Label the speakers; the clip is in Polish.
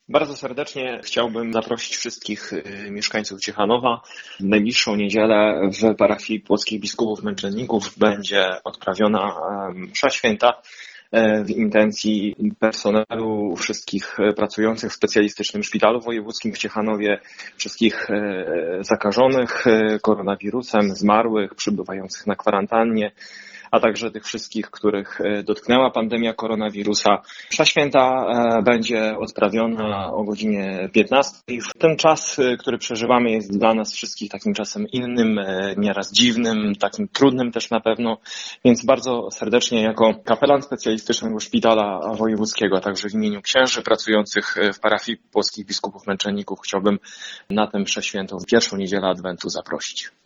Speaker 1: Bardzo serdecznie chciałbym zaprosić wszystkich mieszkańców Ciechanowa. W najbliższą niedzielę w parafii Płockich Biskupów Męczenników będzie odprawiona msza święta w intencji personelu wszystkich pracujących w specjalistycznym szpitalu wojewódzkim w Ciechanowie, wszystkich zakażonych koronawirusem, zmarłych, przebywających na kwarantannie, a także tych wszystkich, których dotknęła pandemia koronawirusa. Msza święta będzie odprawiona o godzinie 15. Ten czas, który przeżywamy, jest dla nas wszystkich takim czasem innym, nieraz dziwnym, takim trudnym też na pewno, więc bardzo serdecznie jako kapelan specjalistycznego szpitala wojewódzkiego, a także w imieniu księży pracujących w parafii Płockich Biskupów Męczenników chciałbym na tę mszę świętą w pierwszą niedzielę Adwentu zaprosić.